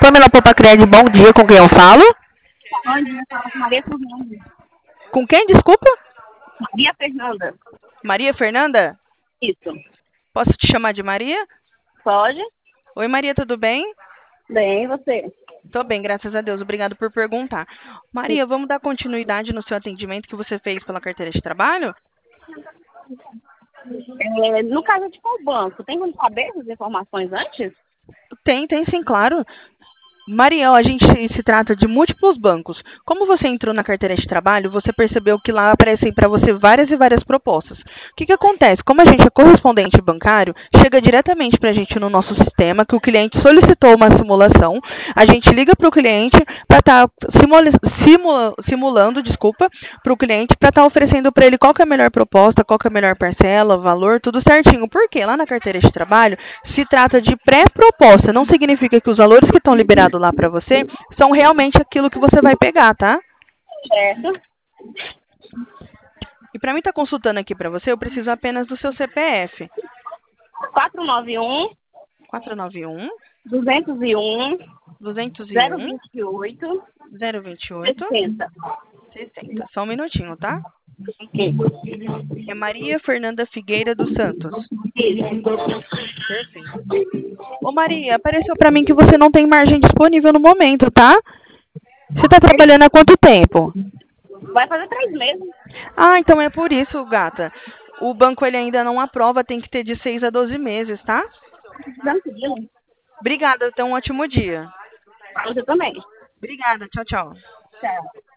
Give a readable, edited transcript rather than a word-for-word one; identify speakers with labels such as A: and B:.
A: Pamela Popacred, bom dia, com quem eu falo?
B: Bom dia, fala com Maria Fernanda.
A: Com quem, desculpa?
B: Maria Fernanda.
A: Maria Fernanda?
B: Isso.
A: Posso te chamar de Maria?
B: Pode?
A: Oi, Maria, tudo bem?
B: Bem, e você?
A: Tô bem, graças a Deus. Obrigado por perguntar. Maria, vamos dar continuidade no seu atendimento que você fez pela carteira de trabalho?
B: No caso de qual banco? Tem como saber as informações antes?
A: Tem sim, claro. Maria, ó, a gente se trata de múltiplos bancos. Como você entrou na carteira de trabalho, você percebeu que lá aparecem para você várias e várias propostas. O que que acontece? Como a gente é correspondente bancário, chega diretamente para a gente no nosso sistema que o cliente solicitou uma simulação. A gente liga para o cliente para estar simulando, desculpa, para o cliente para estar oferecendo para ele qual que é a melhor proposta, qual que é a melhor parcela, valor, tudo certinho. Porque lá na carteira de trabalho se trata de pré-proposta. Não significa que os valores que estão liberados lá para você são realmente aquilo que você vai pegar, tá?
B: Certo.
A: E para mim estar consultando aqui para você, eu preciso apenas do seu CPF.
B: 491
A: 491
B: 201
A: 201
B: 028
A: 028
B: 60.
A: 60. Só um minutinho, tá?
B: Ok.
A: É Maria Fernanda Figueira dos Santos.
B: Isso.
A: Perfeito. Ô Maria, apareceu para mim que você não tem margem disponível no momento, tá? Você está trabalhando há quanto tempo?
B: Vai fazer 3 meses.
A: Ah, então é por isso, gata. O banco ele ainda não aprova, tem que ter de 6 a 12 meses, tá?
B: Tranquilo.
A: Obrigada, tenha um ótimo dia.
B: Você também.
A: Obrigada, tchau, tchau.
B: Tchau.